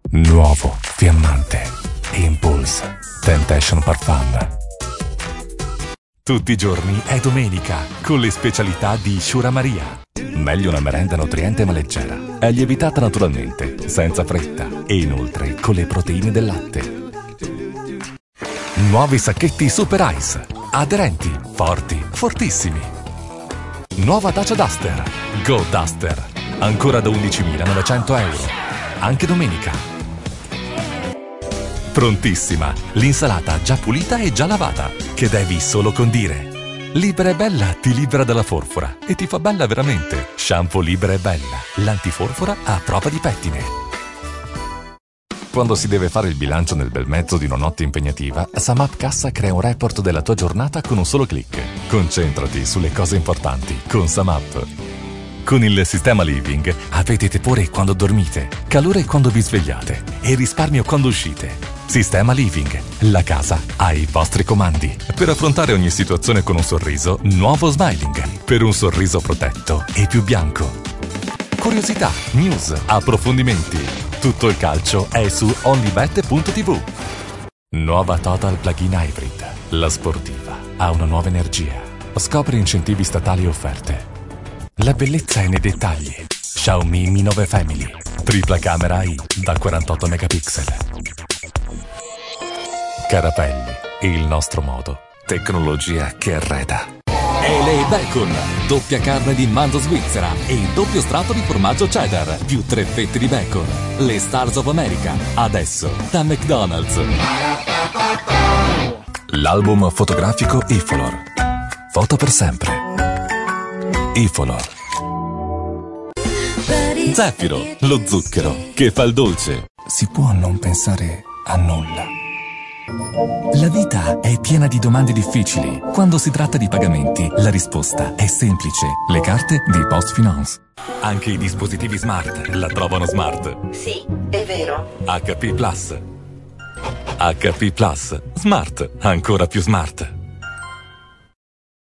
Nuovo, fiammante, Impulse, Temptation Parfum. Tutti i giorni è domenica con le specialità di Shura Maria. Meglio una merenda nutriente ma leggera. È lievitata naturalmente, senza fretta e inoltre con le proteine del latte. Nuovi sacchetti Super Ice. Aderenti, forti, fortissimi. Nuova Dacia Duster. Go Duster. Ancora da 11.900 euro. Anche domenica. Prontissima, l'insalata già pulita e già lavata, che devi solo condire. Libera e Bella ti libera dalla forfora e ti fa bella veramente. Shampoo Libera e Bella, l'antiforfora a prova di pettine. Quando si deve fare il bilancio nel bel mezzo di una notte impegnativa, SumUp Cassa crea un report della tua giornata con un solo click. Concentrati sulle cose importanti con SumUp. Con il sistema Living avete tepore quando dormite, calore quando vi svegliate e risparmio quando uscite. Sistema Living, la casa ai vostri comandi. Per affrontare ogni situazione con un sorriso, nuovo Smiling, per un sorriso protetto e più bianco. Curiosità, news, approfondimenti. Tutto il calcio è su onlybet.tv. Nuova Total Plug-in Hybrid. La sportiva ha una nuova energia. Scopri incentivi statali e offerte. La bellezza è nei dettagli. Xiaomi Mi 9 Family. Tripla camera AI da 48 megapixel. Carapelli, il nostro modo. Tecnologia che arreda. LA Bacon, doppia carne di manzo svizzera e il doppio strato di formaggio cheddar, più 3 fette di bacon. Le Stars of America, adesso da McDonald's. L'album fotografico Ifolor. Foto per sempre. Ifolor. Zeffiro, lo zucchero che fa il dolce. Si può non pensare a nulla. La vita è piena di domande difficili. Quando si tratta di pagamenti, la risposta è semplice. Le carte di PostFinance. Anche i dispositivi smart la trovano smart. Sì, è vero. HP Plus. HP Plus. Smart. Ancora più smart.